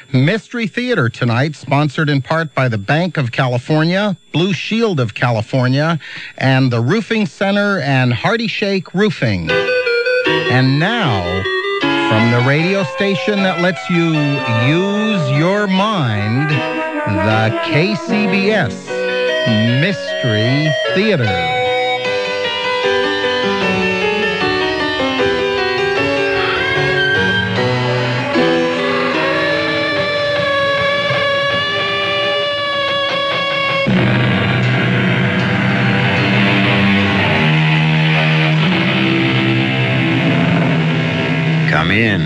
Mystery Theater tonight, sponsored in part by the Bank of California, Blue Shield of California, and the Roofing Center and Hardy Shake Roofing. And now, from the radio station that lets you use your mind, the KCBS Mystery Theater. Come in.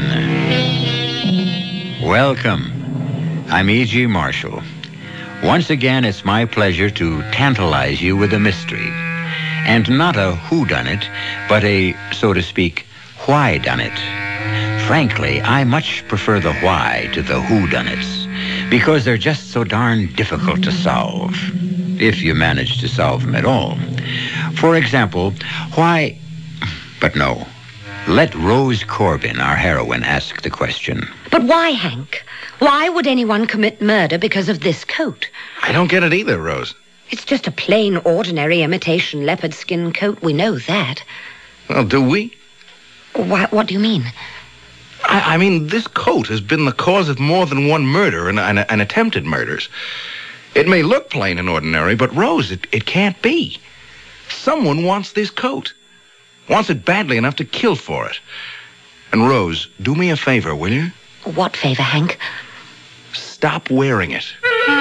Welcome. I'm E.G. Marshall. Once again, it's my pleasure to tantalize you with a mystery. And not a whodunit, but a, so to speak, why-done-it. Frankly, I much prefer the why to the whodunits, because they're just so darn difficult to solve, if you manage to solve them at all. For example, why... But no. Let Rose Corbin, our heroine, ask the question. But why, Hank? Why would anyone commit murder because of this coat? I don't get it either, Rose. It's just a plain, ordinary imitation leopard skin coat. We know that. Well, do we? What do you mean? I mean, this coat has been the cause of more than one murder and attempted murders. It may look plain and ordinary, but, Rose, it can't be. Someone wants this coat. Wants it badly enough to kill for it. And, Rose, do me a favor, will you? What favor, Hank? Stop wearing it.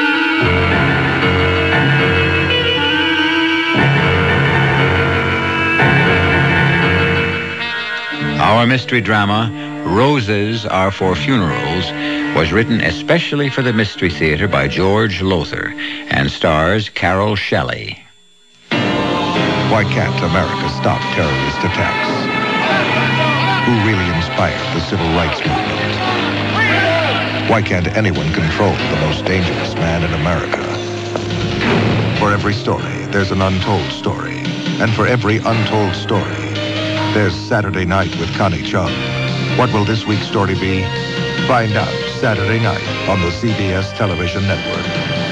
Our mystery drama, Roses Are for Funerals, was written especially for the Mystery Theater by George Lothar and stars Carol Shelley. Why can't America stop terrorist attacks? Who really inspired the civil rights movement? Why can't anyone control the most dangerous man in America? For every story, there's an untold story. And for every untold story, there's Saturday Night with Connie Chung. What will this week's story be? Find out Saturday night on the CBS television network.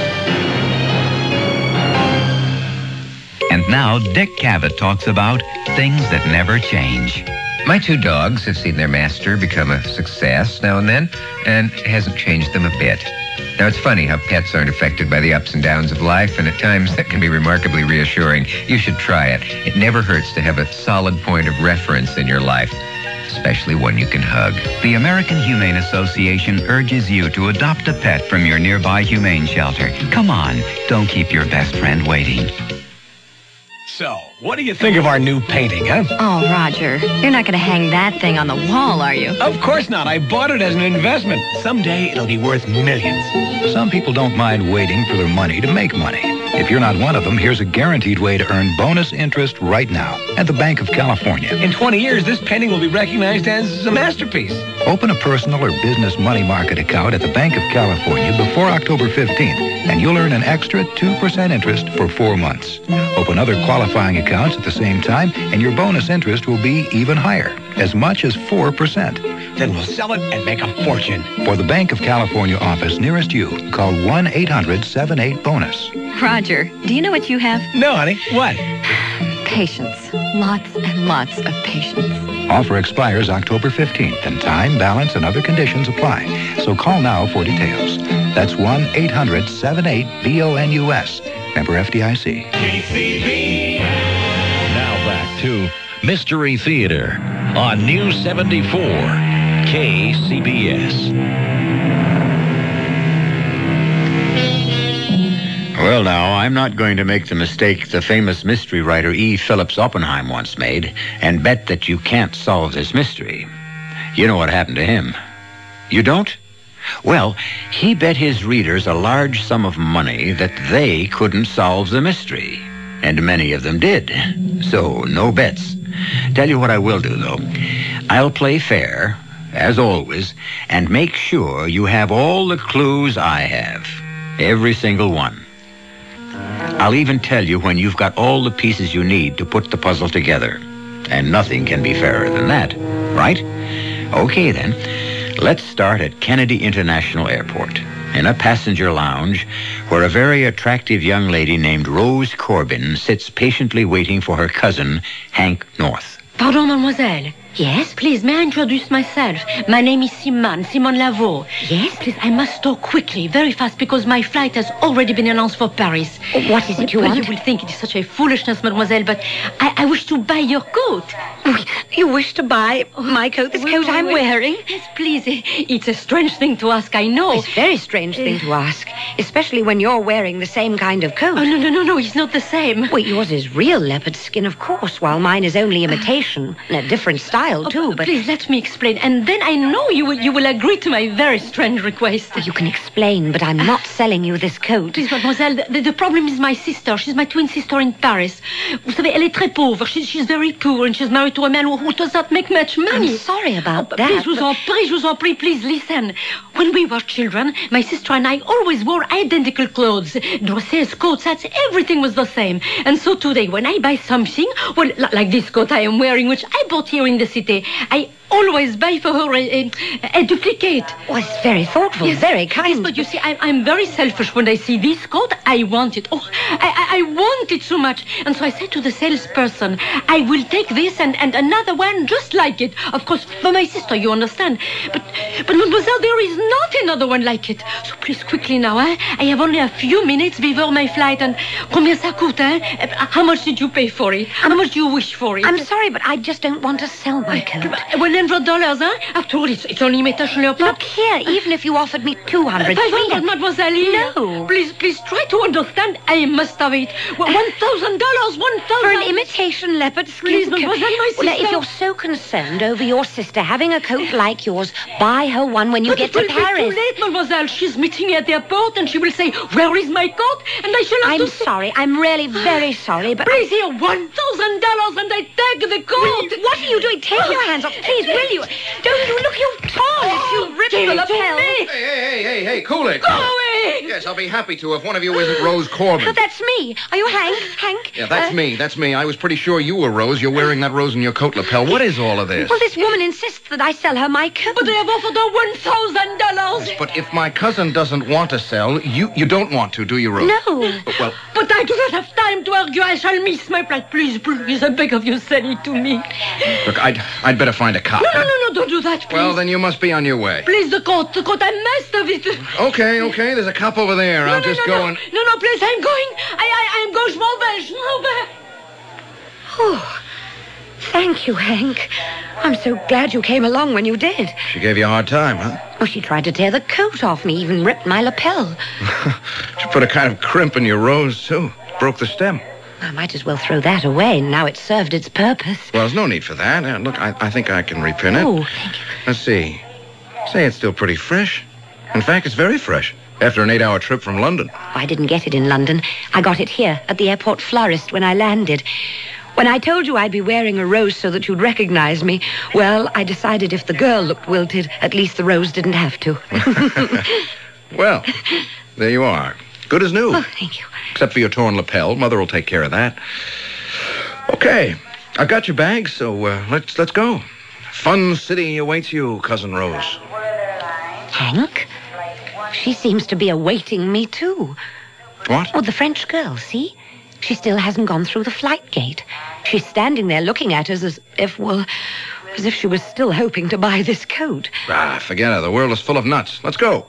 And now Dick Cavett talks about things that never change. My two dogs have seen their master become a success now and then, and it hasn't changed them a bit. Now, it's funny how pets aren't affected by the ups and downs of life, and at times that can be remarkably reassuring. You should try it. It never hurts to have a solid point of reference in your life, especially one you can hug. The American Humane Association urges you to adopt a pet from your nearby humane shelter. Come on, don't keep your best friend waiting. So, what do you think of our new painting, huh? Oh, Roger, you're not going to hang that thing on the wall, are you? Of course not. I bought it as an investment. Someday it'll be worth millions. Some people don't mind waiting for their money to make money. If you're not one of them, here's a guaranteed way to earn bonus interest right now at the Bank of California. In 20 years, this painting will be recognized as a masterpiece. Open a personal or business money market account at the Bank of California before October 15th, and you'll earn an extra 2% interest for 4 months. Open other qualifying accounts at the same time, and your bonus interest will be even higher, as much as 4%. Then we'll sell it and make a fortune. For the Bank of California office nearest you, call 1-800-78-BONUS. Roger, do you know what you have? No, honey. What? Patience. Lots and lots of patience. Offer expires October 15th, and time, balance, and other conditions apply. So call now for details. That's 1-800-78-BONUS. Member FDIC. KCB. Now back to Mystery Theater on News 74, KCBS. Well, now, I'm not going to make the mistake the famous mystery writer E. Phillips Oppenheim once made and bet that you can't solve this mystery. You know what happened to him. You don't? Well, he bet his readers a large sum of money that they couldn't solve the mystery. And many of them did. So, no bets. Tell you what I will do, though. I'll play fair, as always, and make sure you have all the clues I have. Every single one. I'll even tell you when you've got all the pieces you need to put the puzzle together. And nothing can be fairer than that, right? Okay, then. Let's start at Kennedy International Airport, in a passenger lounge where a very attractive young lady named Rose Corbin sits patiently waiting for her cousin, Hank North. Pardon, mademoiselle. Yes? Please, may I introduce myself? My name is Simone Lavaux. Yes? Please, I must talk quickly, very fast, because my flight has already been announced for Paris. What is it you want? You will think it is such a foolishness, mademoiselle, but I wish to buy your coat. You wish to buy my coat, this coat I'm wearing? Yes, please. It's a strange thing to ask, I know. It's a very strange thing to ask, especially when you're wearing the same kind of coat. Oh, no, it's not the same. Well, yours is real leopard skin, of course, while mine is only imitation, and a different style, too, but... Please, let me explain, and then I know you will agree to my very strange request. You can explain, but I'm not selling you this coat. Please, mademoiselle, the problem is my sister. She's my twin sister in Paris. Vous savez, elle est très pauvre. She's very poor, and she's married to a man who does not make much money. I'm sorry about that. Please, je vous en prie, please listen. When we were children, my sister and I always wore identical clothes. Dresses, coats, hats, everything was the same. And so today, when I buy something, well, like this coat I am wearing, which I bought here in the city, I always buy for her a duplicate. Oh, it's very thoughtful, very kind. Yes, but you see, I'm very selfish. When I see this coat, I want it. Oh, I want it so much. And so I said to the salesperson, I will take this and another one just like it. Of course, for my sister, you understand. But mademoiselle, there is not another one like it. So please, quickly now, I have only a few minutes before my flight. And combien ça coûte, hein? How much did you pay for it? How much do you wish for it? I'm sorry, but I just don't want to sell my coat. $100, huh? After all, it's only imitation leopard. Look here, even if you offered me 200, 500, mademoiselle. No. Please try to understand. I must have it. $1,000, $1,000. For an imitation leopard skin Please, coat. mademoiselle, my sister. Well, if you're so concerned over your sister having a coat like yours, buy her one when you get to Paris. Paris. Too late, mademoiselle. She's meeting me at the airport, and she will say, "Where is my coat?" And I shall have I'm sorry. I'm really very sorry, but... Please, here, $1,000, and I take the coat. What are you doing? Take your hands off, please, will you? Don't you look, you're tarnished. You ripped the lapel. Hey, cool it. Go away. Yes, I'll be happy to if one of you isn't Rose Corbin. But that's me. Are you Hank? Yeah, that's me. I was pretty sure you were Rose. You're wearing that rose in your coat lapel. What is all of this? Well, this woman insists that I sell her my coat. But they have offered her $1,000. But if my cousin doesn't want to sell, you don't want to, do you, Rose? No. Well... But I do not have time to argue. I shall miss my flight. Please, I beg of you, sell it to me. Look, I'd better find a cop. No, don't do that, please. Well, then you must be on your way. Please, the coat, I must have it. Okay, there's a cop over there. I'll just go and... No, please, I'm going. I'm going, je m'en vais. Oh, thank you, Hank. I'm so glad you came along when you did. She gave you a hard time, huh? Well, she tried to tear the coat off me, even ripped my lapel. She put a kind of crimp in your rose, too. Broke the stem. I might as well throw that away. Now it's served its purpose. Well, there's no need for that. Look, I think I can repin it. Oh, thank you. Let's see. Say it's still pretty fresh. In fact, it's very fresh. After an 8-hour trip from London. I didn't get it in London. I got it here at the airport florist when I landed. When I told you I'd be wearing a rose so that you'd recognize me, well, I decided if the girl looked wilted, at least the rose didn't have to. Well, there you are. Good as new. Oh, thank you. Except for your torn lapel. Mother will take care of that. Okay. I've got your bag, so let's go. Fun city awaits you, Cousin Rose. Hank? She seems to be awaiting me, too. What? Oh, the French girl, see? She still hasn't gone through the flight gate. She's standing there looking at us as if she was still hoping to buy this coat. Forget her. The world is full of nuts. Let's go.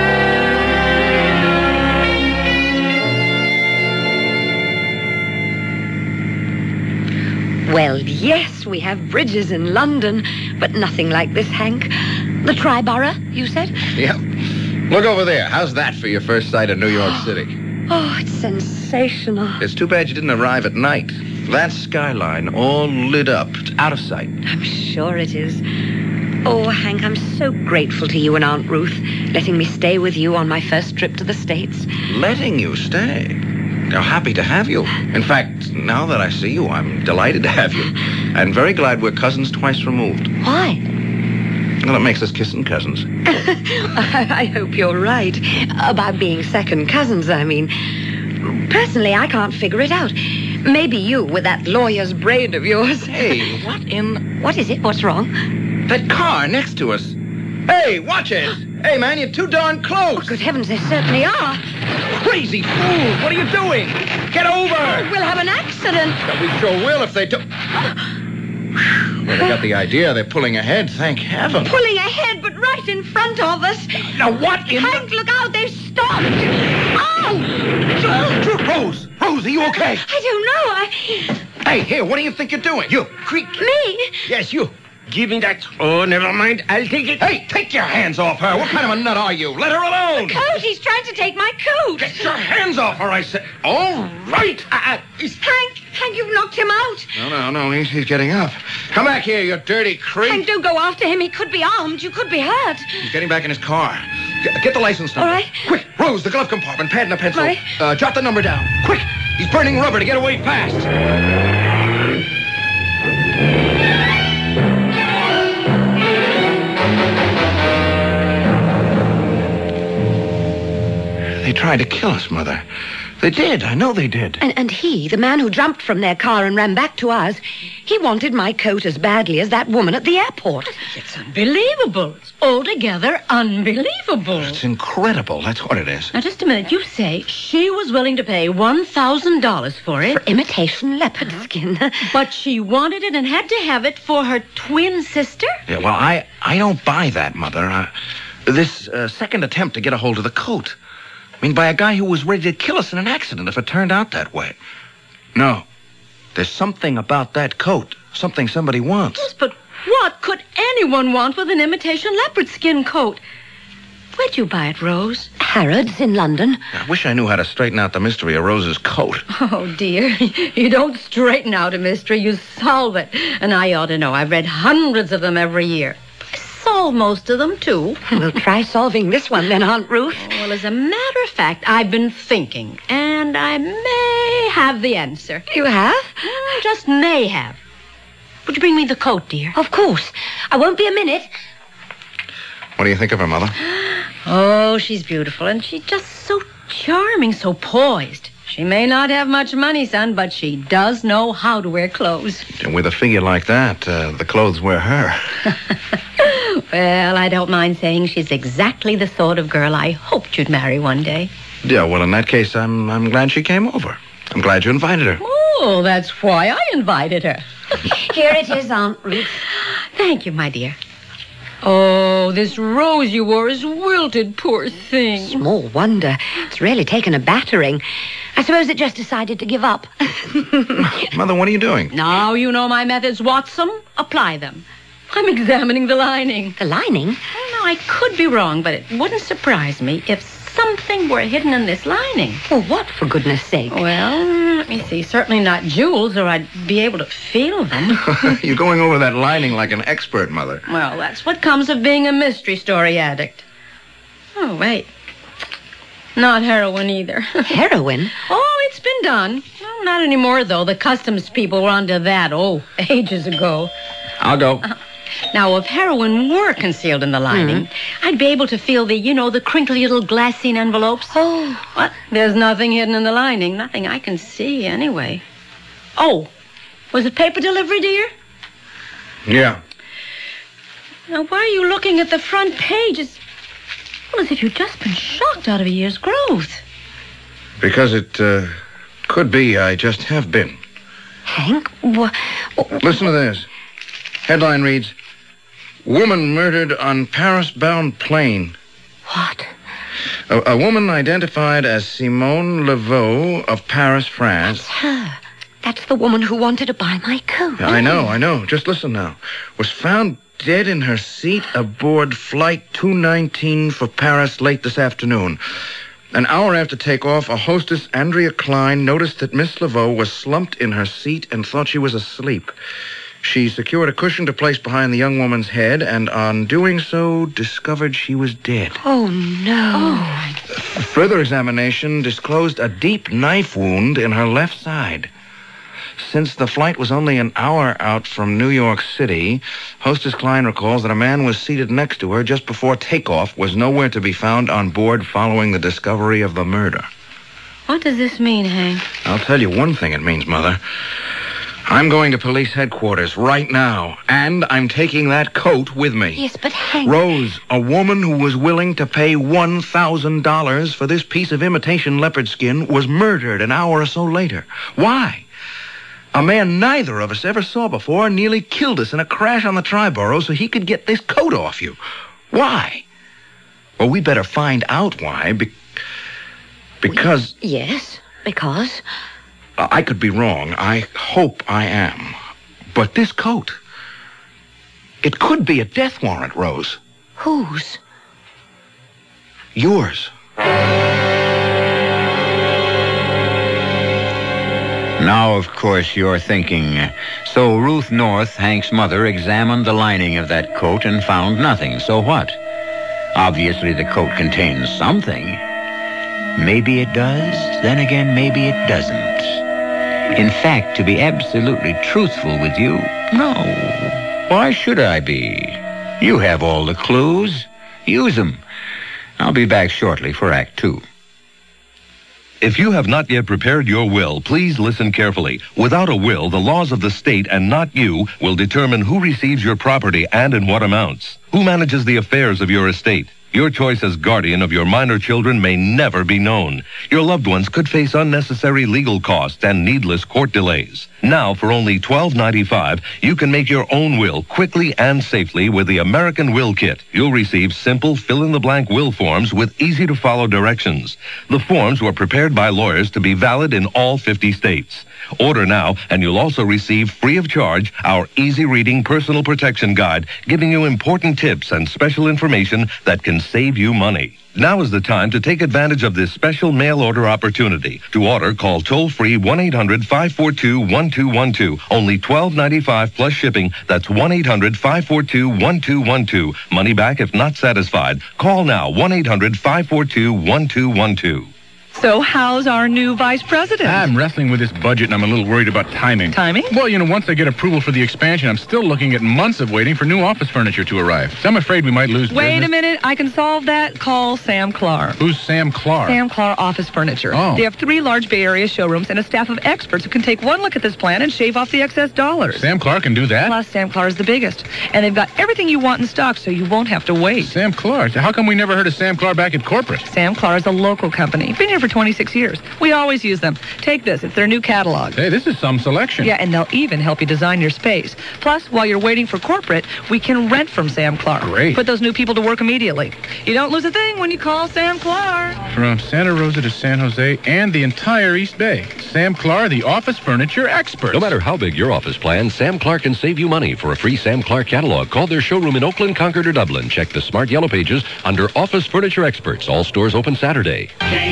Well, yes, we have bridges in London, but nothing like this, Hank. The Triborough, you said? Yep. Look over there. How's that for your first sight of New York City? Oh, it's sensational. It's too bad you didn't arrive at night. That skyline all lit up, out of sight. I'm sure it is. Oh, Hank, I'm so grateful to you and Aunt Ruth, letting me stay with you on my first trip to the States. Letting you stay? They're happy to have you. In fact, now that I see you, I'm delighted to have you. And very glad we're cousins twice removed. Why? Well, it makes us kissing cousins. I hope you're right. About being second cousins, I mean. Personally, I can't figure it out. Maybe you, with that lawyer's brain of yours. Hey, what in... What is it? What's wrong? That car next to us. Hey, watch it! Hey, man, you're too darn close! Oh, good heavens, they certainly are. Crazy fools! What are you doing? Get over! Oh, we'll have an accident. Yeah, we sure will if they do. Well, they got the idea. They're pulling ahead, thank heaven. Pulling ahead, but right in front of us. Now, what in Hank, look out, they've stopped. Oh! Rose, are you okay? I don't know, Hey, here, what do you think you're doing? You, quick. Me? Yes, you. Give me that. Oh, never mind. I'll take it. Hey, take your hands off her. What kind of a nut are you? Let her alone. Coat, he's trying to take my coat. Get your hands off her, I said. All right. Hank, you've knocked him out. No, he's getting up. Come back here, you dirty creep. Hank, don't go after him. He could be armed. You could be hurt. He's getting back in his car. Get the license number. All right. Quick, Rose, the glove compartment, pad and a pencil. Right. Jot the number down. Quick, he's burning rubber to get away fast. They tried to kill us, Mother. They did. I know they did. And he, the man who jumped from their car and ran back to ours, he wanted my coat as badly as that woman at the airport. It's unbelievable. It's altogether unbelievable. It's incredible. That's what it is. Now, just a minute. You say she was willing to pay $1,000 for it. For imitation leopard skin. But she wanted it and had to have it for her twin sister? Yeah, well, I don't buy that, Mother. This second attempt to get a hold of the coat. I mean, by a guy who was ready to kill us in an accident if it turned out that way. No. There's something about that coat. Something somebody wants. Yes, but what could anyone want with an imitation leopard skin coat? Where'd you buy it, Rose? Harrods in London. I wish I knew how to straighten out the mystery of Rose's coat. Oh, dear. You don't straighten out a mystery. You solve it. And I ought to know. I've read hundreds of them every year. Solve most of them, too. We'll try solving this one then, Aunt Ruth. Oh, well, as a matter of fact, I've been thinking, and I may have the answer. You have? Just may have. Would you bring me the coat, dear? Of course. I won't be a minute. What do you think of her, Mother? Oh, she's beautiful, and she's just so charming, so poised. She may not have much money, son, but she does know how to wear clothes. And with a figure like that, the clothes wear her. Well, I don't mind saying she's exactly the sort of girl I hoped you'd marry one day. Yeah, well, in that case, I'm glad she came over. I'm glad you invited her. Oh, that's why I invited her. Here it is, Aunt Ruth. Thank you, my dear. Oh, this rose you wore is wilted, poor thing. Small wonder. It's really taken a battering. I suppose it just decided to give up. Mother, what are you doing? Now you know my methods, Watson. Apply them. I'm examining the lining. The lining? Well, now, I could be wrong, but it wouldn't surprise me if something were hidden in this lining. Well, what, for goodness sake? Well, let me see. Certainly not jewels, or I'd be able to feel them. You're going over that lining like an expert, Mother. Well, that's what comes of being a mystery story addict. Oh, wait. Not heroin either. Heroin? Oh, it's been done. Well, not anymore, though. The customs people were onto that, ages ago. I'll go. Now, if heroin were concealed in the lining, I'd be able to feel the crinkly little glassine envelopes. Oh. What? There's nothing hidden in the lining. Nothing I can see, anyway. Oh, was it paper delivery, dear? Yeah. Now, why are you looking at the front page? It's as if you'd just been shocked out of a year's growth. Because it could be I just have been. Hank? Listen to this. Headline reads, Woman murdered on Paris-bound plane. What? A woman identified as Simone Laveau of Paris, France. That's her. That's the woman who wanted to buy my coat. I know. Just listen now. Was found dead in her seat aboard Flight 219 for Paris late this afternoon. An hour after takeoff, a hostess, Andrea Klein, noticed that Miss Laveau was slumped in her seat and thought she was asleep. She secured a cushion to place behind the young woman's head, and on doing so, discovered she was dead. Oh, no. Further examination disclosed a deep knife wound in her left side. Since the flight was only an hour out from New York City, Hostess Klein recalls that a man was seated next to her just before takeoff, was nowhere to be found on board following the discovery of the murder. What does this mean, Hank? I'll tell you one thing it means, Mother. I'm going to police headquarters right now, and I'm taking that coat with me. Yes, but Hank... Rose, a woman who was willing to pay $1,000 for this piece of imitation leopard skin was murdered an hour or so later. Why? A man neither of us ever saw before nearly killed us in a crash on the Triborough so he could get this coat off you. Why? Well, we better find out why, because... Yes, because... I could be wrong. I hope I am. But this coat, it could be a death warrant, Rose. Whose? Yours. Now, of course, you're thinking, so Ruth North, Hank's mother, examined the lining of that coat and found nothing. So what? Obviously, the coat contains something. Maybe it does, then again, maybe it doesn't. In fact, to be absolutely truthful with you, no. Why should I be? You have all the clues. Use them. I'll be back shortly for Act 2. If you have not yet prepared your will, please listen carefully. Without a will, the laws of the state and not you will determine who receives your property and in what amounts. Who manages the affairs of your estate? Your choice as guardian of your minor children may never be known. Your loved ones could face unnecessary legal costs and needless court delays. Now, for only $12.95, you can make your own will quickly and safely with the American Will Kit. You'll receive simple fill-in-the-blank will forms with easy-to-follow directions. The forms were prepared by lawyers to be valid in all 50 states. Order now, and you'll also receive free of charge our easy-reading personal protection guide, giving you important tips and special information that can save you money. Now is the time to take advantage of this special mail order opportunity. To order, call toll-free 1-800-542-1212. Only $12.95 plus shipping. That's 1-800-542-1212. Money back if not satisfied. Call now, 1-800-542-1212. So how's our new vice president? I'm wrestling with this budget, and I'm a little worried about timing. Timing? Well, once I get approval for the expansion, I'm still looking at months of waiting for new office furniture to arrive. So I'm afraid we might lose business. Wait a minute. I can solve that. Call Sam Clark. Who's Sam Clark? Sam Clark Office Furniture. Oh. They have 3 large Bay Area showrooms and a staff of experts who can take one look at this plan and shave off the excess dollars. Sam Clark can do that? Plus, Sam Clark is the biggest. And they've got everything you want in stock, so you won't have to wait. Sam Clark? How come we never heard of Sam Clark back at corporate? Sam Clark is a local company. Been here for 26 years. We always use them. Take this. It's their new catalog. Hey, this is some selection. Yeah, and they'll even help you design your space. Plus, while you're waiting for corporate, we can rent from Sam Clark. Great. Put those new people to work immediately. You don't lose a thing when you call Sam Clark. From Santa Rosa to San Jose and the entire East Bay. Sam Clark, the office furniture expert. No matter how big your office plan, Sam Clark can save you money. For a free Sam Clark catalog, call their showroom in Oakland, Concord, or Dublin. Check the smart yellow pages under Office Furniture Experts. All stores open Saturday.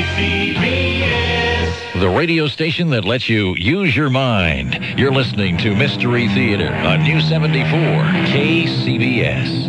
The radio station that lets you use your mind. You're listening to Mystery Theater on News 74 KCBS.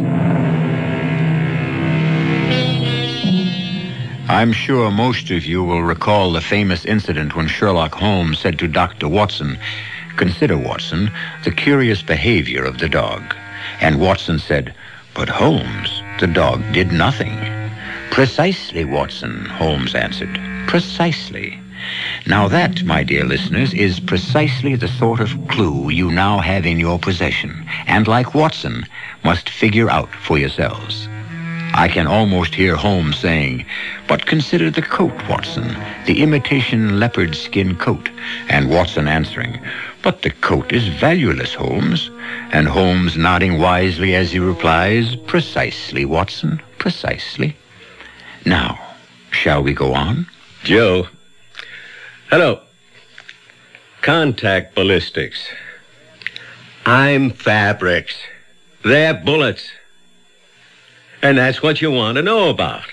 I'm sure most of you will recall the famous incident when Sherlock Holmes said to Dr. Watson, "Consider, Watson, the curious behavior of the dog." And Watson said, "But Holmes, the dog did nothing." "Precisely, Watson," Holmes answered. "Precisely." Now that, my dear listeners, is precisely the sort of clue you now have in your possession, and like Watson, must figure out for yourselves. I can almost hear Holmes saying, "But consider the coat, Watson, the imitation leopard skin coat," and Watson answering, "But the coat is valueless, Holmes," and Holmes nodding wisely as he replies, "Precisely, Watson, precisely." Now, shall we go on? Joe. Hello. Contact ballistics. I'm fabrics. They're bullets. And that's what you want to know about.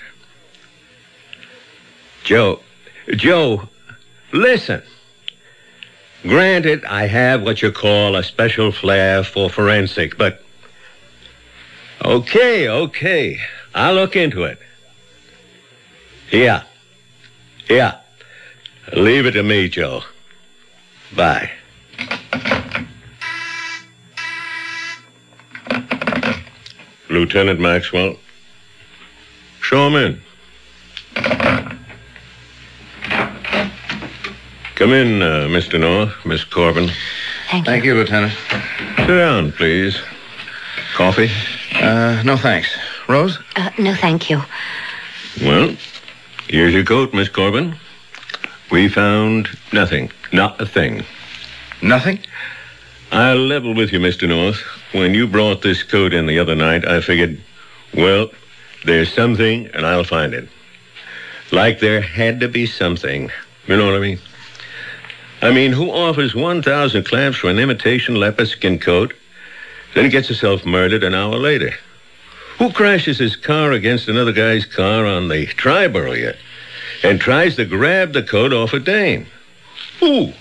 Joe, listen. Granted, I have what you call a special flair for forensic, but... Okay. I'll look into it. Yeah. Leave it to me, Joe. Bye. Lieutenant Maxwell. Show him in. Come in, Mr. North, Miss Corbin. thank you. Thank you, Lieutenant. Sit down, please. Coffee? No thanks. Rose? No, thank you. Well, here's your coat, Miss Corbin. We found nothing. Not a thing. Nothing? I'll level with you, Mr. North. When you brought this coat in the other night, I figured, well, there's something, and I'll find it. Like there had to be something. You know what I mean? I mean, who offers 1,000 claps for an imitation leopard skin coat, then gets himself murdered an hour later? Who crashes his car against another guy's car on the Triborough yet and tries to grab the coat off a dame? Who?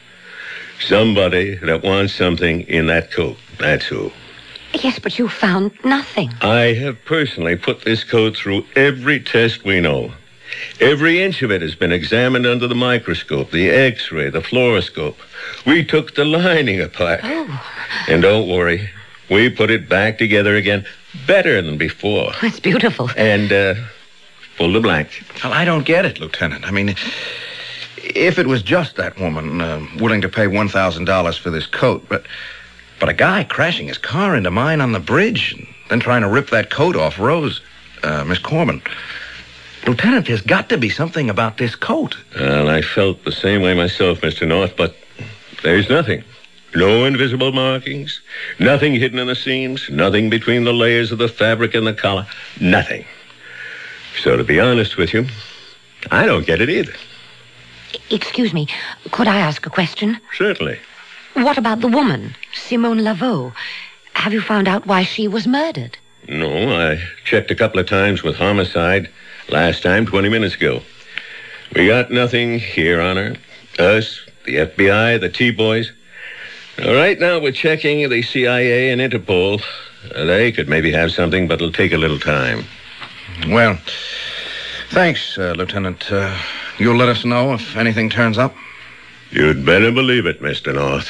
Somebody that wants something in that coat. That's who. Yes, but you found nothing. I have personally put this coat through every test we know. Every inch of it has been examined under the microscope, the X-ray, the fluoroscope. We took the lining apart. Oh. And don't worry, we put it back together again better than before. It's beautiful. And, full to blank. Well, I don't get it, Lieutenant. I mean, if it was just that woman willing to pay $1,000 for this coat, but a guy crashing his car into mine on the bridge and then trying to rip that coat off Rose, Miss Corbin. Lieutenant, there's got to be something about this coat. Well, I felt the same way myself, Mr. North, but there's nothing. No invisible markings, nothing hidden in the seams, nothing between the layers of the fabric and the collar, nothing. So to be honest with you, I don't get it either. Excuse me, could I ask a question? Certainly. What about the woman, Simone Laveau? Have you found out why she was murdered? No, I checked a couple of times with homicide. Last time, 20 minutes ago. We got nothing here on her. Us, the FBI, the T-Boys. Right now, we're checking the CIA and Interpol. They could maybe have something, but it'll take a little time. Well, thanks, Lieutenant. You'll let us know if anything turns up? You'd better believe it, Mr. North.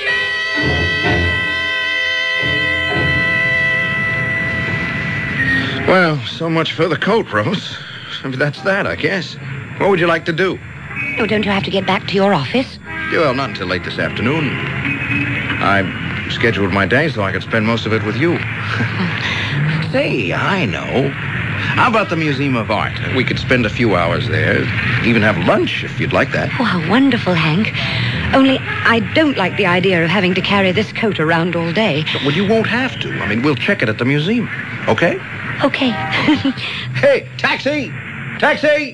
Well, so much for the coat, Rose. That's that, I guess. What would you like to do? Oh, don't you have to get back to your office? Yeah, well, not until late this afternoon. I scheduled my day so I could spend most of it with you. Say, I know. How about the Museum of Art? We could spend a few hours there. Even have lunch, if you'd like that. Oh, how wonderful, Hank. Only I don't like the idea of having to carry this coat around all day. Well, you won't have to. I mean, we'll check it at the museum. Okay? Okay. Hey, taxi! Taxi!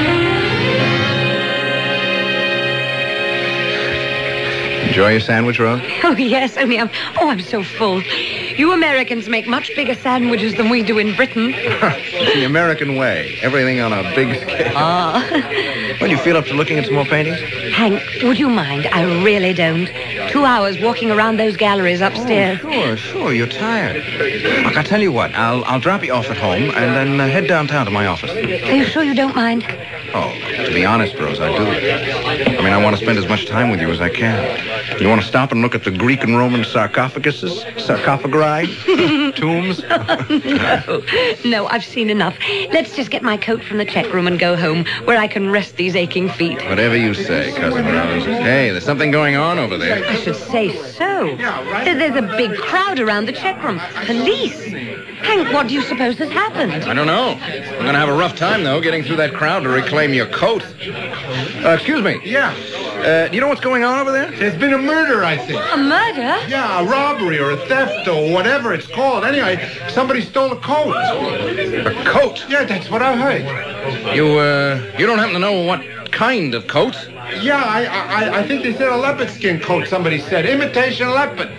Enjoy your sandwich, Rose? Oh, yes, only I'm so full. You Americans make much bigger sandwiches than we do in Britain. It's the American way. Everything on a big scale. Ah. Well, you feel up to looking at some more paintings? Hank, would you mind? I really don't. 2 hours walking around those galleries upstairs. Oh, sure. You're tired. Look, I'll tell you what. I'll drop you off at home and then head downtown to my office. Are you sure you don't mind? Oh, to be honest, Rose, I do. I mean, I want to spend as much time with you as I can. You want to stop and look at the Greek and Roman sarcophaguses? Sarcophagi? Tombs? No, I've seen enough. Let's just get my coat from the check room and go home, where I can rest these aching feet. Whatever you say, Cousin Rose. Hey, there's something going on over there. I should say so. There's a big crowd around the check room. Police. Hank, what do you suppose has happened? I don't know. We're going to have a rough time, though, getting through that crowd to reclaim your coat. Excuse me. Yeah. Do you know what's going on over there? There's been a murder, I think. A murder? Yeah, a robbery or a theft or whatever it's called. Anyway, somebody stole a coat. A coat? Yeah, that's what I heard. You don't happen to know what kind of coat? Yeah, I think they said a leopard skin coat, somebody said. Imitation leopard.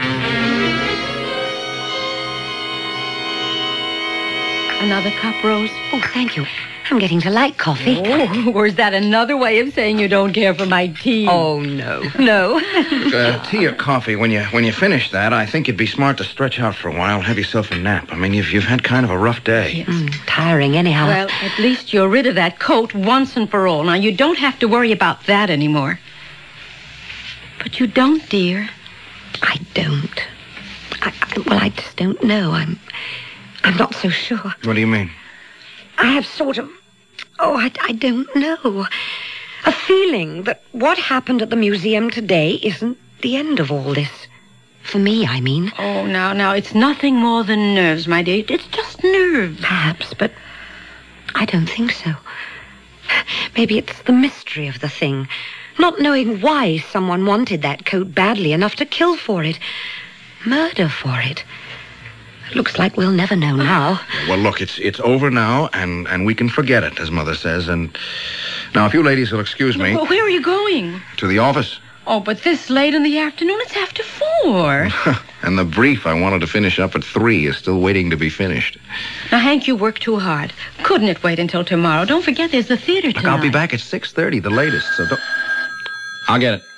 Another cup, Rose? Oh, thank you. I'm getting to like coffee. Oh, or is that another way of saying you don't care for my tea? Oh, no. No. Tea or coffee, when you finish that, I think it'd be smart to stretch out for a while, have yourself a nap. I mean, you've had kind of a rough day. Tiring anyhow. Well, at least you're rid of that coat once and for all. Now, you don't have to worry about that anymore. But you don't, dear. I don't. I just don't know. I'm not so sure. What do you mean? I have sort of... Oh, I don't know. A feeling that what happened at the museum today isn't the end of all this. For me, I mean. Oh, now, it's nothing more than nerves, my dear. It's just nerves. Perhaps, but I don't think so. Maybe it's the mystery of the thing. Not knowing why someone wanted that coat badly enough to kill for it. Murder for it. Looks like we'll never know now. Well, look, it's over now, and we can forget it, as Mother says. And now, if you ladies will excuse me. But where are you going? To the office. Oh, but this late in the afternoon, it's after 4. And the brief I wanted to finish up at 3 is still waiting to be finished. Now, Hank, you work too hard. Couldn't it wait until tomorrow? Don't forget there's the theater tonight. Look, I'll be back at 6:30, the latest, so don't... I'll get it.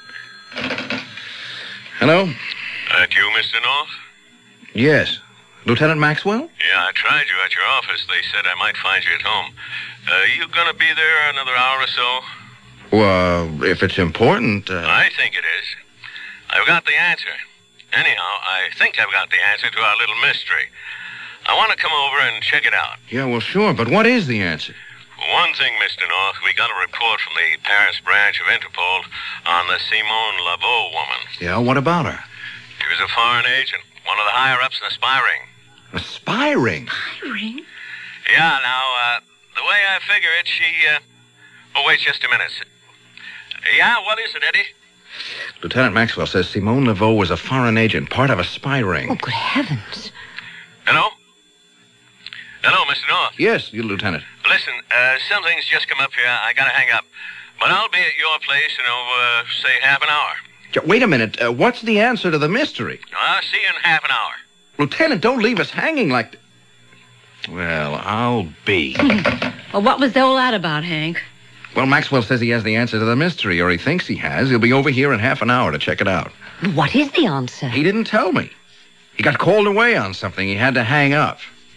Hello? That you, Mr. North? Yes. Lieutenant Maxwell? Yeah, I tried you at your office. They said I might find you at home. You gonna be there another hour or so? Well, if it's important... I think it is. I've got the answer. Anyhow, I think I've got the answer to our little mystery. I want to come over and check it out. Yeah, well, sure, but what is the answer? One thing, Mr. North, we got a report from the Paris branch of Interpol on the Simone Laveau woman. Yeah, what about her? She was a foreign agent, one of the higher-ups in the spy ring. A spy ring? Spy ring? Yeah, now, the way I figure it, she, Oh, wait just a minute. Yeah, what is it, Eddie? Lieutenant Maxwell says Simone Laveau was a foreign agent, part of a spy ring. Oh, good heavens. Hello? Hello, Mr. North. Yes, you, Lieutenant. Listen, something's just come up here. I gotta hang up. But I'll be at your place in say, half an hour. Wait a minute. What's the answer to the mystery? I'll see you in half an hour. Lieutenant, don't leave us hanging like... Well, I'll be. Well, what was all that about, Hank? Well, Maxwell says he has the answer to the mystery, or he thinks he has. He'll be over here in half an hour to check it out. What is the answer? He didn't tell me. He got called away on something. He had to hang up.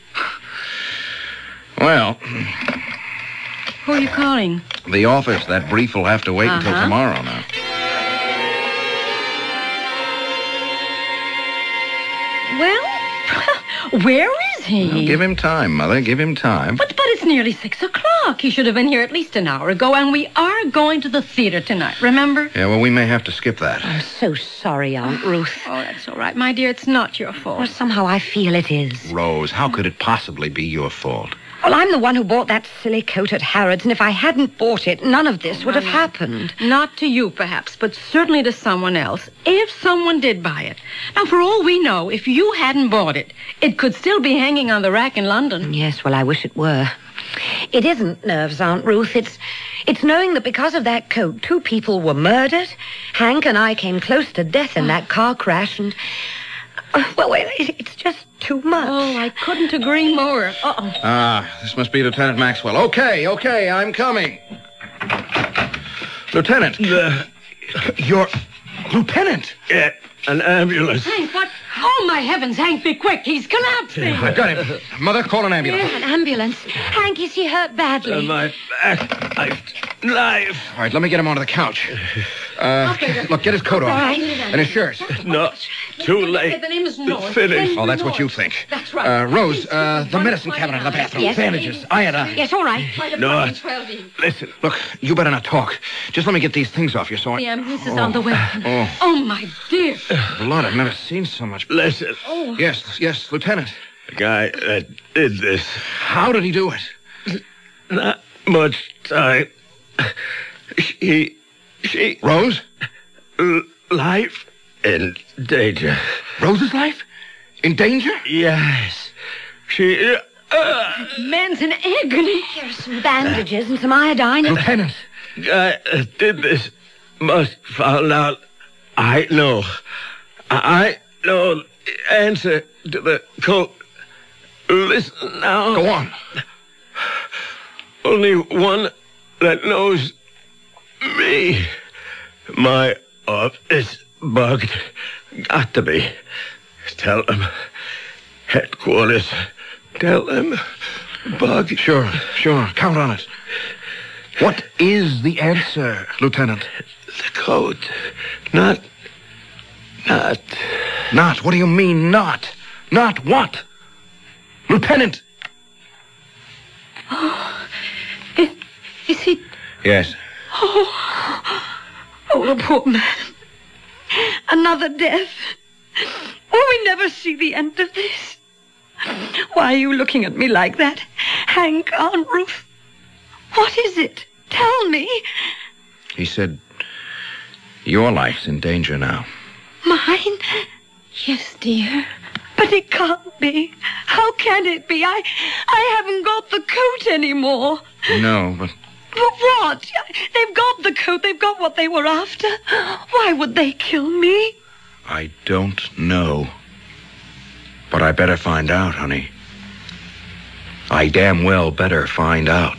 Well... Who are you calling? The office. That brief will have to wait until tomorrow now. Well, where is he? Well, give him time, Mother. Give him time. But it's nearly 6 o'clock. He should have been here at least an hour ago, and we are going to the theater tonight, remember? Yeah, well, we may have to skip that. I'm so sorry, Aunt Ruth. Oh, that's all right, my dear. It's not your fault. Well, somehow I feel it is. Rose, how could it possibly be your fault? Well, I'm the one who bought that silly coat at Harrods, and if I hadn't bought it, none of this would have happened. Not to you, perhaps, but certainly to someone else, if someone did buy it. Now, for all we know, if you hadn't bought it, it could still be hanging on the rack in London. Yes, well, I wish it were. It isn't nerves, Aunt Ruth. It's knowing that because of that coat, 2 people were murdered. Hank and I came close to death in that car crash, and... well, it's just too much. Oh, I couldn't agree more. Uh-oh. Ah, this must be Lieutenant Maxwell. Okay, I'm coming. Lieutenant. You're... Lieutenant! An ambulance. Hank, what? Oh, my heavens, Hank, be quick. He's collapsing. I've got him. Mother, call an ambulance. An ambulance? Hank, is he hurt badly? My back, my knife. All right, let me get him onto the couch. Look, get his coat off. Right. And his shirt. No, too late. The name is North. Finished. Oh, that's what you think. That's right. Rose, the medicine cabinet in the bathroom. Yes. Bandages, iodine. Yes, all right. North, listen. Look, you better not talk. Just let me get these things off you, so The ambulance is on the way. Oh. Oh, my dear. Blood, I've never seen so much. Listen. Oh. Yes, Lieutenant. The guy that did this. How did he do it? Not much time. She... Rose? Life in danger. Rose's life? In danger? Yes. She... Man's in agony. Here's some bandages and some iodine. Lieutenant. Guy that did this must found out. I know. I know the answer to the code. Listen now. Go on. Only one that knows me. My office bugged. Got to be. Tell them. Headquarters. Tell them. Bugged. Sure. Count on it. What is the answer, Lieutenant? The code. Not. Not? What do you mean, not? Not what? Lieutenant! Is he... Yes. Oh, the poor man. Another death. Will we never see the end of this? Why are you looking at me like that? Hank, Aunt Ruth, what is it? Tell me. He said, your life's in danger now. Mine? Yes, dear. But it can't be. How can it be? I haven't got the coat anymore. No, but... But what? They've got the coat. They've got what they were after. Why would they kill me? I don't know. But I better find out, honey. I damn well better find out.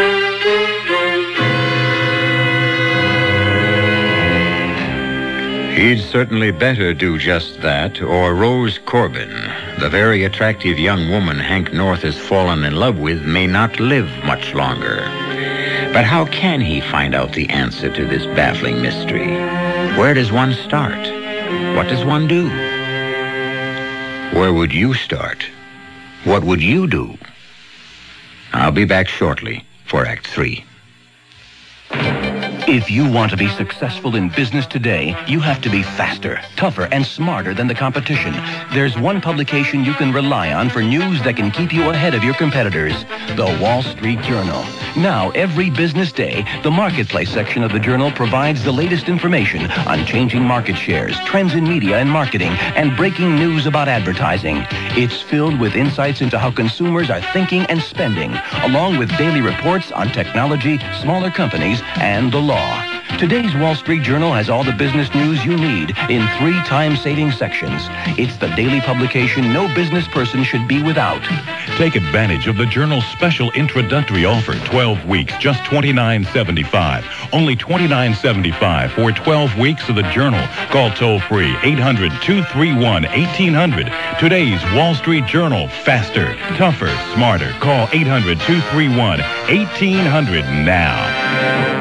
He'd certainly better do just that, or Rose Corbin, the very attractive young woman Hank North has fallen in love with, may not live much longer. But how can he find out the answer to this baffling mystery? Where does one start? What does one do? Where would you start? What would you do? I'll be back shortly for Act 3. If you want to be successful in business today, you have to be faster, tougher, and smarter than the competition. There's one publication you can rely on for news that can keep you ahead of your competitors, the Wall Street Journal. Now, every business day, the Marketplace section of the Journal provides the latest information on changing market shares, trends in media and marketing, and breaking news about advertising. It's filled with insights into how consumers are thinking and spending, along with daily reports on technology, smaller companies, and the law. Today's Wall Street Journal has all the business news you need in 3 time-saving sections. It's the daily publication no business person should be without. Take advantage of the Journal's special introductory offer, 12 weeks, just $29.75. Only $29.75 for 12 weeks of the Journal. Call toll-free 800-231-1800. Today's Wall Street Journal, faster, tougher, smarter. Call 800-231-1800 now.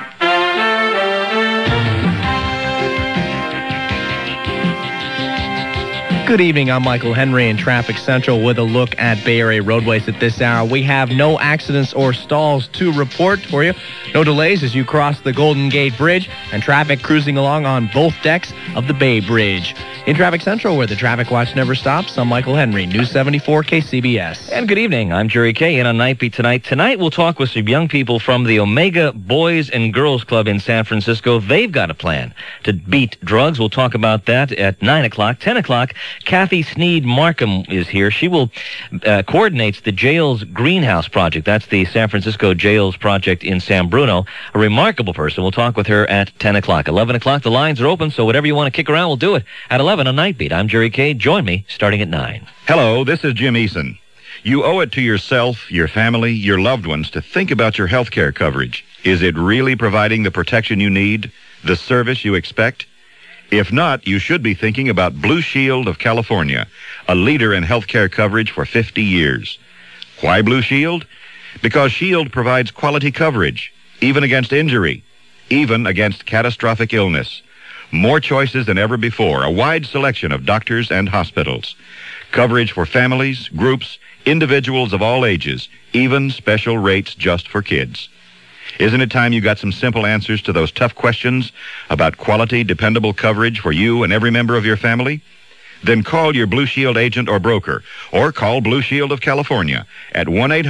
Good evening, I'm Michael Henry in Traffic Central with a look at Bay Area roadways at this hour. We have no accidents or stalls to report for you. No delays as you cross the Golden Gate Bridge and traffic cruising along on both decks of the Bay Bridge. In Traffic Central, where the traffic watch never stops, I'm Michael Henry, News 74 KCBS. And good evening, I'm Jerry Kay in on Night Beat tonight. Tonight we'll talk with some young people from the Omega Boys and Girls Club in San Francisco. They've got a plan to beat drugs. We'll talk about that at 9 o'clock. 10 o'clock, Kathy Sneed Markham is here. She will coordinates the Jails Greenhouse Project. That's the San Francisco Jails Project in San Bruno. A remarkable person. We'll talk with her at 10 o'clock. 11 o'clock, the lines are open, so whatever you want to kick around, we'll do it at 11 on Night Beat. I'm Jerry Kay. Join me starting at 9. Hello, this is Jim Eason. You owe it to yourself, your family, your loved ones to think about your health care coverage. Is it really providing the protection you need, the service you expect? If not, you should be thinking about Blue Shield of California, a leader in health care coverage for 50 years. Why Blue Shield? Because Shield provides quality coverage, even against injury, even against catastrophic illness. More choices than ever before, a wide selection of doctors and hospitals. Coverage for families, groups, individuals of all ages, even special rates just for kids. Isn't it time you got some simple answers to those tough questions about quality, dependable coverage for you and every member of your family? Then call your Blue Shield agent or broker, or call Blue Shield of California at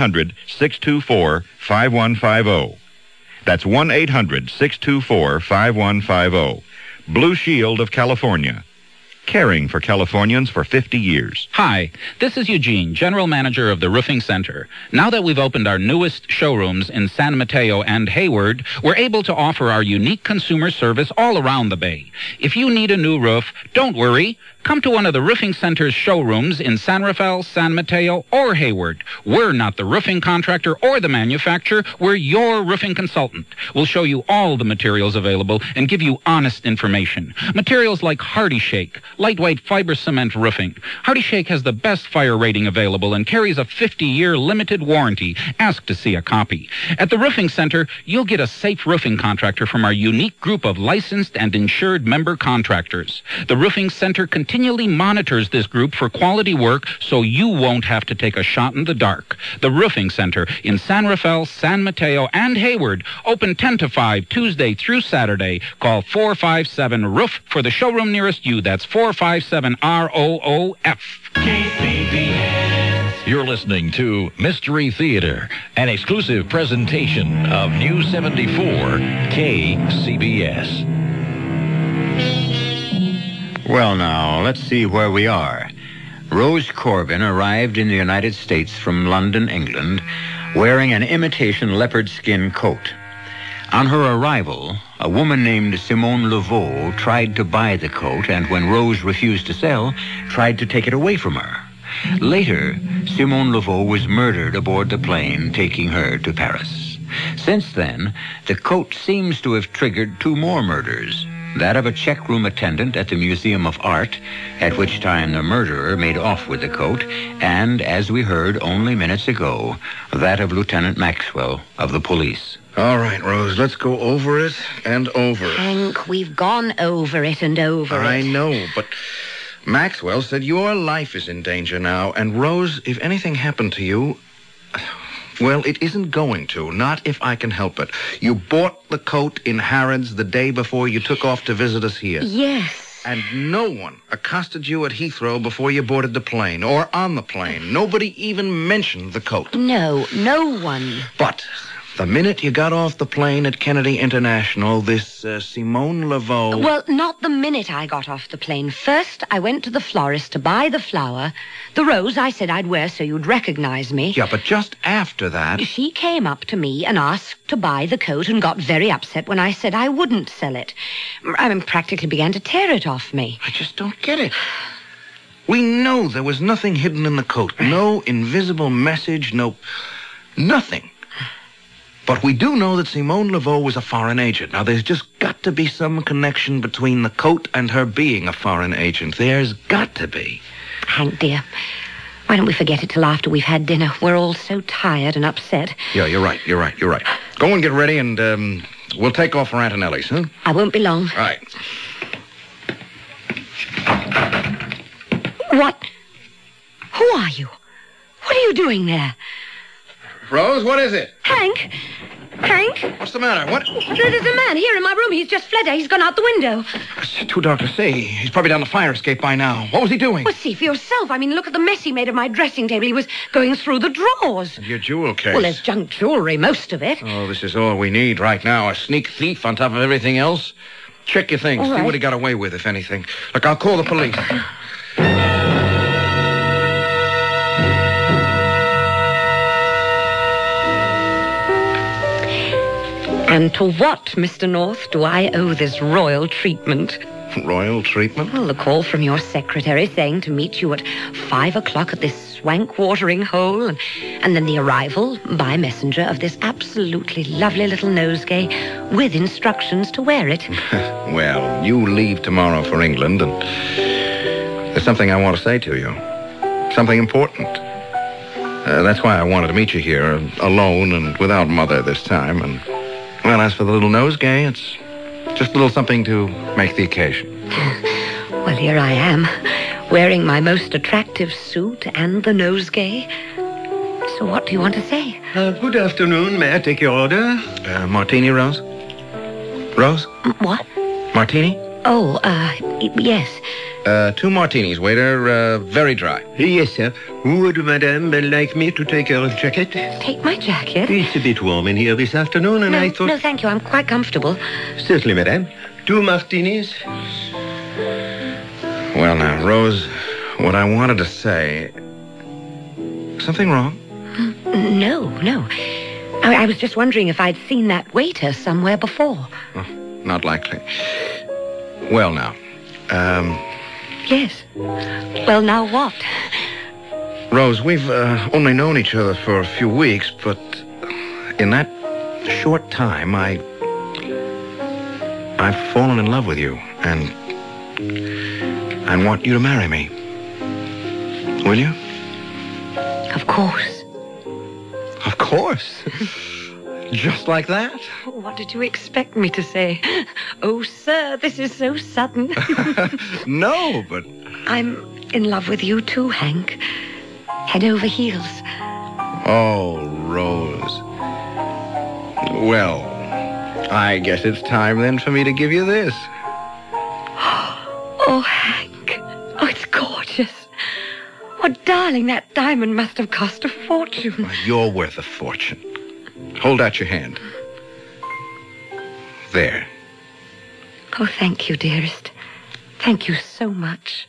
1-800-624-5150. That's 1-800-624-5150. Blue Shield of California. Caring for Californians for 50 years. Hi, this is Eugene, General Manager of the Roofing Center. Now that we've opened our newest showrooms in San Mateo and Hayward, we're able to offer our unique consumer service all around the Bay. If you need a new roof, don't worry. Come to one of the Roofing Center's showrooms in San Rafael, San Mateo, or Hayward. We're not the roofing contractor or the manufacturer. We're your roofing consultant. We'll show you all the materials available and give you honest information. Materials like Hardy Shake, lightweight fiber cement roofing. Hardy Shake has the best fire rating available and carries a 50-year limited warranty. Ask to see a copy. At the Roofing Center, you'll get a safe roofing contractor from our unique group of licensed and insured member contractors. The Roofing Center continues continually monitors this group for quality work so you won't have to take a shot in the dark. The Roofing Center in San Rafael, San Mateo, and Hayward, open 10 to 5 Tuesday through Saturday. Call 457-ROOF for the showroom nearest you. That's 457-ROOF. You're listening to Mystery Theater, an exclusive presentation of News 74 KCBS. Well, now, let's see where we are. Rose Corbin arrived in the United States from London, England, wearing an imitation leopard skin coat. On her arrival, a woman named Simone Laveau tried to buy the coat, and when Rose refused to sell, tried to take it away from her. Later, Simone Laveau was murdered aboard the plane taking her to Paris. Since then, the coat seems to have triggered 2 more murders. That of a checkroom attendant at the Museum of Art, at which time the murderer made off with the coat, and, as we heard only minutes ago, that of Lieutenant Maxwell of the police. All right, Rose, let's go over it and over it. Hank, we've gone over it and over it. I know, but Maxwell said your life is in danger now, and Rose, if anything happened to you, well, it isn't going to, not if I can help it. You bought the coat in Harrods the day before you took off to visit us here. Yes. And no one accosted you at Heathrow before you boarded the plane, or on the plane. Nobody even mentioned the coat. No one. But the minute you got off the plane at Kennedy International, this Simone Laveau... Well, not the minute I got off the plane. First, I went to the florist to buy the flower. The rose I said I'd wear so you'd recognize me. Yeah, but just after that... She came up to me and asked to buy the coat and got very upset when I said I wouldn't sell it. I mean, practically began to tear it off me. I just don't get it. We know there was nothing hidden in the coat. No invisible message, nothing. But we do know that Simone Laveau was a foreign agent. Now, there's just got to be some connection between the coat and her being a foreign agent. There's got to be. Hank, dear, why don't we forget it till after we've had dinner? We're all so tired and upset. Yeah, you're right. Go and get ready, and we'll take off for Antonelli's, huh? I won't be long. All right. What? Who are you? What are you doing there? Rose, what is it? Hank? What's the matter? What? There's a man here in my room. He's just fled. He's gone out the window. It's too dark to see. He's probably down the fire escape by now. What was he doing? Well, see for yourself. I mean, look at the mess he made of my dressing table. He was going through the drawers. Your jewel case. Well, there's junk jewelry, most of it. Oh, this is all we need right now. A sneak thief on top of everything else. Check your things. All right. See what he got away with, if anything. Look, I'll call the police. And to what, Mr. North, do I owe this royal treatment? Royal treatment? Well, the call from your secretary saying to meet you at 5 o'clock at this swank watering hole, and then the arrival by messenger of this absolutely lovely little nosegay with instructions to wear it. Well, you leave tomorrow for England, and there's something I want to say to you. Something important. That's why I wanted to meet you here, alone and without Mother this time, and... Well, as for the little nosegay, it's just a little something to make the occasion. Well, here I am, wearing my most attractive suit and the nosegay. So what do you want to say? Good afternoon. May I take your order? Martini, Rose? Rose? What? Martini? Oh, yes. 2 martinis, waiter. Very dry. Yes, sir. Would Madame like me to take her jacket? Take my jacket? It's a bit warm in here this afternoon, and I thought... No, thank you. I'm quite comfortable. Certainly, Madame. 2 martinis. Well, now, Rose, what I wanted to say... Something wrong? No. I was just wondering if I'd seen that waiter somewhere before. Oh, not likely. Well, now, Yes. Well, now what? Rose, we've only known each other for a few weeks, but in that short time, I've fallen in love with you, and I want you to marry me. Will you? Of course. Of course. Just like that? What did you expect me to say? Oh, sir, this is so sudden. No, but I'm in love with you too, Hank. Head over heels. Oh, Rose. Well, I guess it's time then for me to give you this. Oh, Hank. Oh, it's gorgeous. Oh, darling, that diamond must have cost a fortune. You're worth a fortune. Hold out your hand. There. Oh, thank you, dearest. Thank you so much.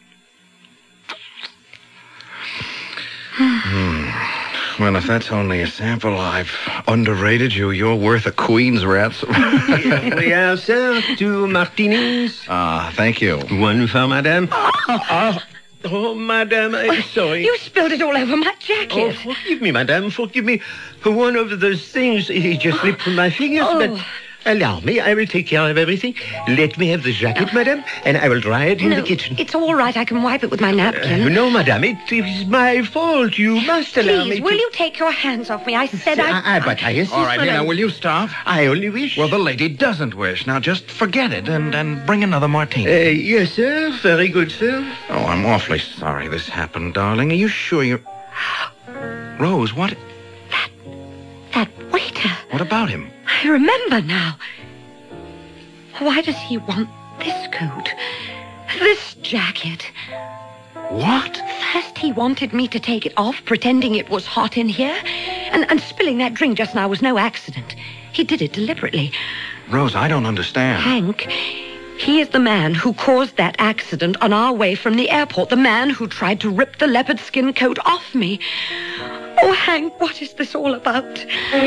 Well, if that's only a sample, I've underrated you. You're worth a queen's ransom. We have, sir, 2 martinis. Thank you. 1 for Madame. Oh, Madame, I'm sorry. You spilled it all over my jacket. Oh, forgive me, Madame, forgive me. One of those things, it just slipped from my fingers, but allow me, I will take care of everything. Let me have the jacket, Madame, and I will dry it in the kitchen. It's all right. I can wipe it with my napkin. No, Madame, it is my fault. You must allow me Please, will you take your hands off me? I said But I insist. All right, now, will you stop? I only wish. Well, the lady doesn't wish. Now, just forget it and bring another martini. Yes, sir. Very good, sir. Oh, I'm awfully sorry this happened, darling. Are you sure you're... Rose, what... That waiter. What about him? I remember now. Why does he want this coat? This jacket? What? First he wanted me to take it off, pretending it was hot in here. And spilling that drink just now was no accident. He did it deliberately. Rose, I don't understand. Hank, he is the man who caused that accident on our way from the airport. The man who tried to rip the leopard skin coat off me. Oh, Hank, what is this all about?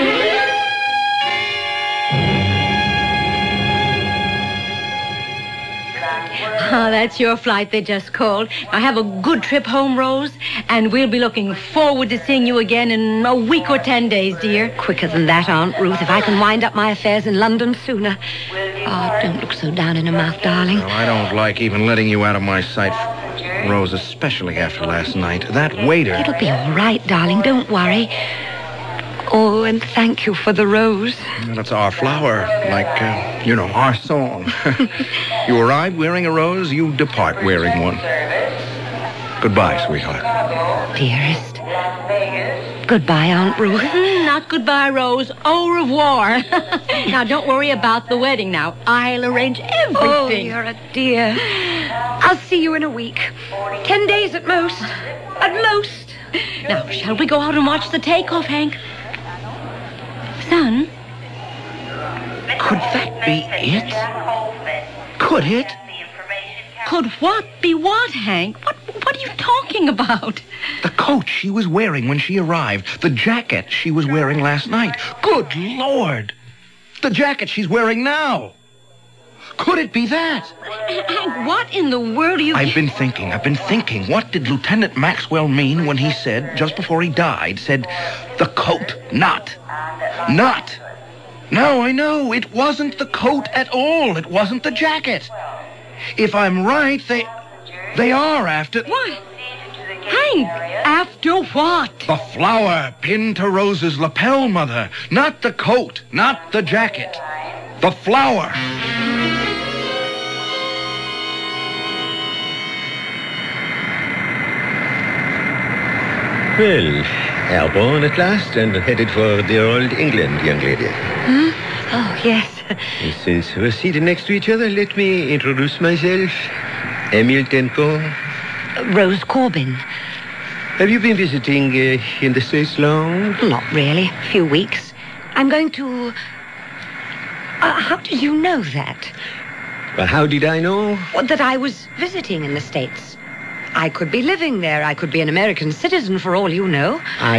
Oh, that's your flight they just called. Now have a good trip home, Rose, and we'll be looking forward to seeing you again in a week or 10 days, dear. Quicker than that, Aunt Ruth, if I can wind up my affairs in London sooner. Oh, don't look so down in the mouth, darling. No, I don't like even letting you out of my sight, Rose, especially after last night. That waiter... It'll be all right, darling. Don't worry. Oh, and thank you for the rose. Well, it's our flower, like, our song. You arrive wearing a rose, you depart wearing one. Goodbye, sweetheart. Dearest. Goodbye, Aunt Ruth. Not goodbye, Rose. Au revoir. Now, don't worry about the wedding now. I'll arrange everything. Oh, you're a dear. I'll see you in a week. 10 days at most. At most. Now, shall we go out and watch the takeoff, Hank? Son? Could that be it? Could it? Could what be what, Hank? What are you talking about? The coat she was wearing when she arrived. The jacket she was wearing last night. Good Lord! The jacket she's wearing now. Could it be that? Hank, what in the world are you... I've been thinking. What did Lieutenant Maxwell mean when he said, just before he died, the coat, not. No, I know. It wasn't the coat at all. It wasn't the jacket. If I'm right, they are after... What? Hank, after what? The flower pinned to Rose's lapel, Mother. Not the coat, not the jacket. The flower. Well, airborne at last and headed for dear old England, young lady. Oh, yes. Since we're seated next to each other, let me introduce myself. Emile Tenko. Rose Corbin. Have you been visiting in the States long? Not really. A few weeks. I'm going to... how did you know that? Well, how did I know? Well, that I was visiting in the States. I could be living there. I could be an American citizen for all you know. I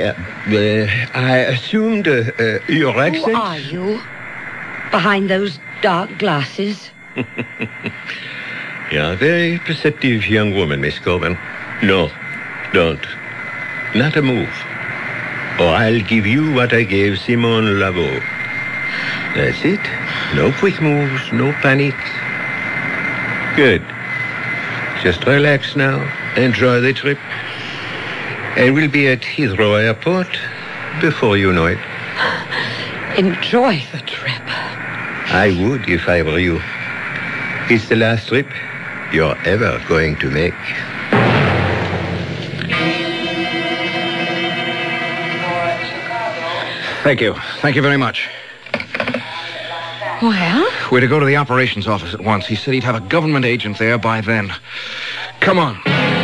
assumed your accent. Who are you? Behind those dark glasses? You're a very perceptive young woman, Miss Corbin. No, don't. Not a move. Or I'll give you what I gave Simone Laveau. That's it. No quick moves, no panic. Good. Just relax now. Enjoy the trip. And we'll be at Heathrow Airport before you know it. Enjoy the trip. I would if I were you. It's the last trip. you're ever going to make. Thank you. Thank you very much. Well? We're to go to the operations office at once. He said he'd have a government agent there by then. Come on.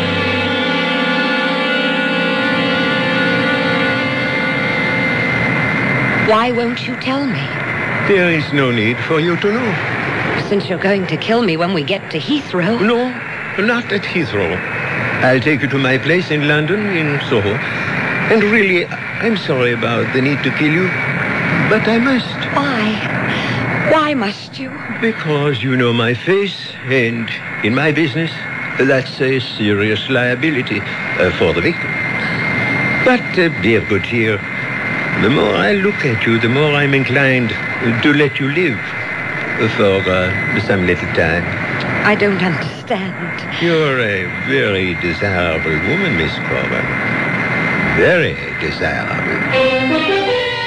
Why won't you tell me? There is no need for you to know. Since you're going to kill me when we get to Heathrow. No, not at Heathrow. I'll take you to my place in London, in Soho. And really, I'm sorry about the need to kill you, but I must. Why? Why must you? Because you know my face, and in my business, that's a serious liability for the victim. But be of good cheer. The more I look at you, the more I'm inclined to let you live for some little time. I don't understand. You're a very desirable woman, Miss Corbin. Very desirable.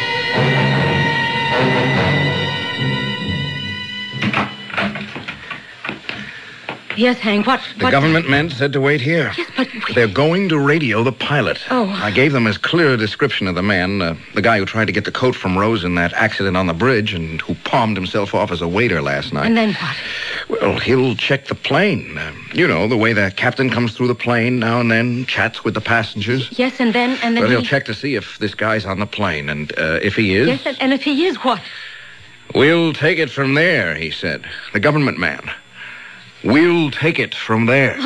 Yes, Hank, what? The government men said to wait here. Yes, but... They're going to radio the pilot. Oh. I gave them as clear a description of the man, the guy who tried to get the coat from Rose in that accident on the bridge and who palmed himself off as a waiter last night. And then what? Well, he'll check the plane. You know, the way the captain comes through the plane now and then, chats with the passengers. Yes, and then Well, he'll check to see if this guy's on the plane, and if he is... Yes, and if he is, what? We'll take it from there, he said. The government man. We'll take it from there.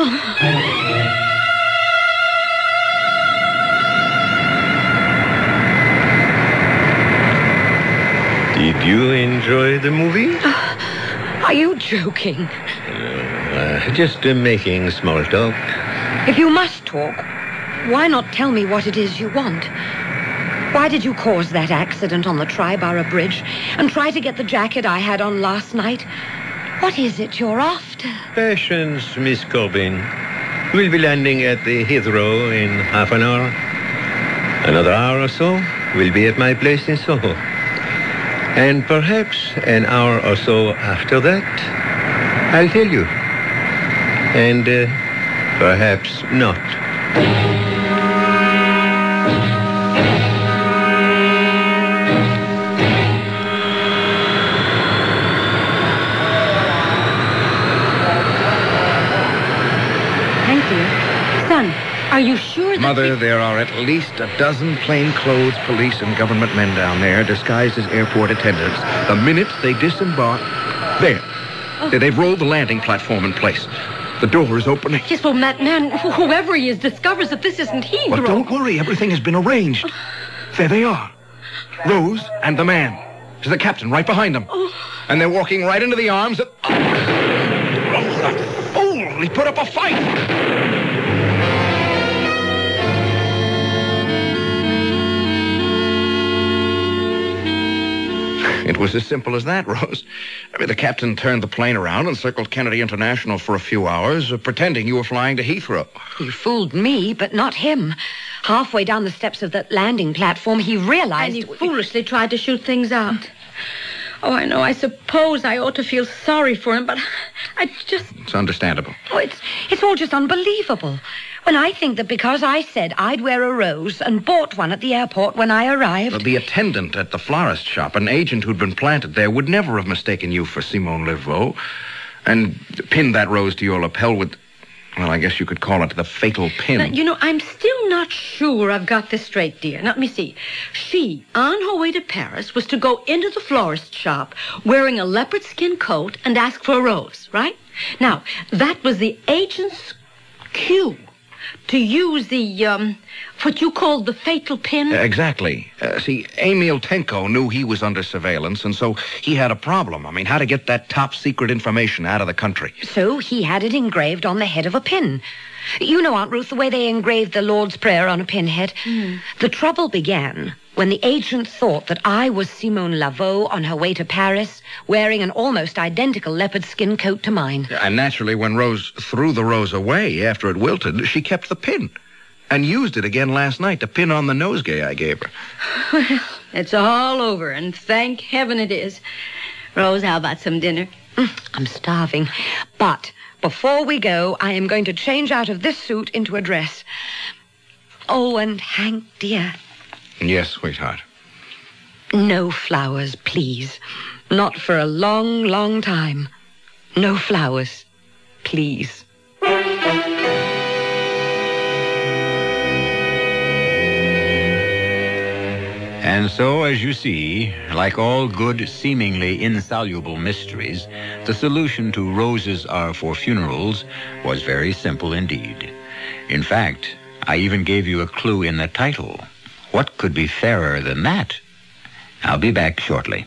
Did you enjoy the movie? Are you joking? Just making small talk. If you must talk, why not tell me what it is you want? Why did you cause that accident on the Triborough Bridge and try to get the jacket I had on last night? What is it you're after? Patience, Miss Corbin. We'll be landing at the Heathrow in half an hour. Another hour or so, we'll be at my place in Soho. And perhaps an hour or so after that, I'll tell you. And perhaps not. Son, are you sure that... Mother, there are at least a dozen plainclothes police and government men down there disguised as airport attendants. The minute they disembark... There. They've rolled the landing platform in place. The door is opening. Yes, well, that man, whoever he is, discovers that this isn't Heathrow. But don't worry, everything has been arranged. There they are. Rose and the man. There's the captain right behind them. And they're walking right into the arms of... Oh, that fool! He put up a fight! It was as simple as that, Rose. I mean, the captain turned the plane around and circled Kennedy International for a few hours, pretending you were flying to Heathrow. He fooled me, but not him. Halfway down the steps of that landing platform, he realized... And he foolishly tried to shoot things out. Oh, I know. I suppose I ought to feel sorry for him, but I just... It's understandable. Oh, it's all just unbelievable. When I think that because I said I'd wear a rose and bought one at the airport when I arrived... The attendant at the florist shop, an agent who'd been planted there, would never have mistaken you for Simone Laveau and pinned that rose to your lapel with... Well, I guess you could call it the fatal pin. Now, you know, I'm still not sure I've got this straight, dear. Now, let me see. She, on her way to Paris, was to go into the florist shop wearing a leopard skin coat and ask for a rose, right? Now, that was the agent's cue to use the, what you called the fatal pin. Exactly. See, Emil Tenko knew he was under surveillance, and so he had a problem. I mean, how to get that top-secret information out of the country. So he had it engraved on the head of a pin. You know, Aunt Ruth, the way they engraved the Lord's Prayer on a pinhead. The trouble began when the agent thought that I was Simone Laveau on her way to Paris, wearing an almost identical leopard skin coat to mine. And naturally, when Rose threw the rose away after it wilted, she kept the pin and used it again last night to pin on the nosegay I gave her. Well, it's all over, and thank heaven it is. Rose, how about some dinner? I'm starving. But Before we go, I am going to change out of this suit into a dress. Oh, and Hank, dear. Yes, sweetheart. No flowers, please. Not for a long, long time. No flowers, please. And so, as you see, like all good, seemingly insoluble mysteries, the solution to Roses Are for Funerals was very simple indeed. In fact, I even gave you a clue in the title. What could be fairer than that? I'll be back shortly.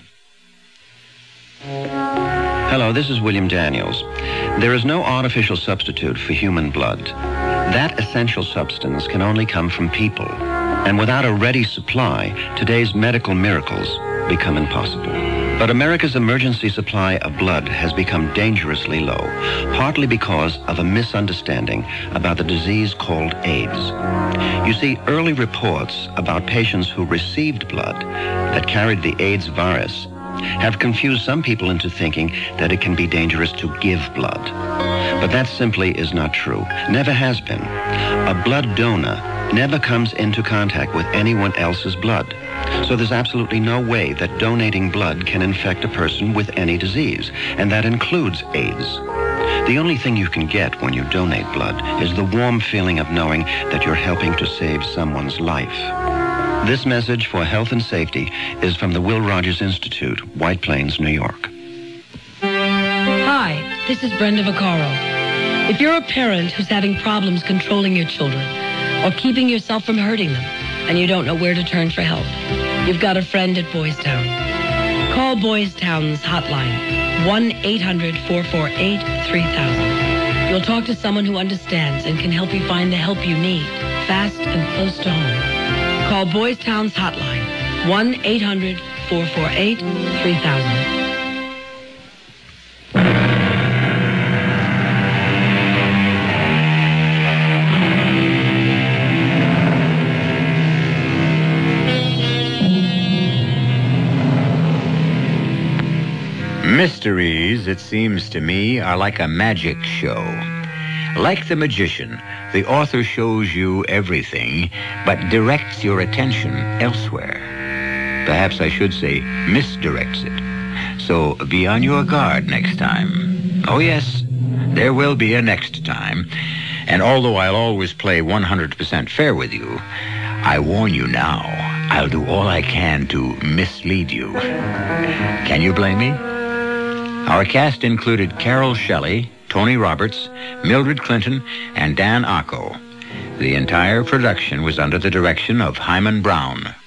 Hello, this is William Daniels. There is no artificial substitute for human blood. That essential substance can only come from people. And without a ready supply, today's medical miracles become impossible. But America's emergency supply of blood has become dangerously low, partly because of a misunderstanding about the disease called AIDS. You see, early reports about patients who received blood that carried the AIDS virus have confused some people into thinking that it can be dangerous to give blood. But that simply is not true. Never has been. A blood donor never comes into contact with anyone else's blood. So there's absolutely no way that donating blood can infect a person with any disease, and that includes AIDS. The only thing you can get when you donate blood is the warm feeling of knowing that you're helping to save someone's life. This message for health and safety is from the Will Rogers Institute, White Plains, New York. Hi, this is Brenda Vaccaro. If you're a parent who's having problems controlling your children or keeping yourself from hurting them and you don't know where to turn for help, you've got a friend at Boys Town. Call Boys Town's hotline, 1-800-448-3000. You'll talk to someone who understands and can help you find the help you need, fast and close to home. Call Boys Town's hotline, 1-800-448-3000. Mysteries, it seems to me, are like a magic show. Like the magician, the author shows you everything, but directs your attention elsewhere. Perhaps I should say misdirects it. So be on your guard next time. Oh yes, there will be a next time. And although I'll always play 100% fair with you, I warn you now, I'll do all I can to mislead you. Can you blame me? Our cast included Carol Shelley, Tony Roberts, Mildred Clinton, and Dan Acco. The entire production was under the direction of Hyman Brown,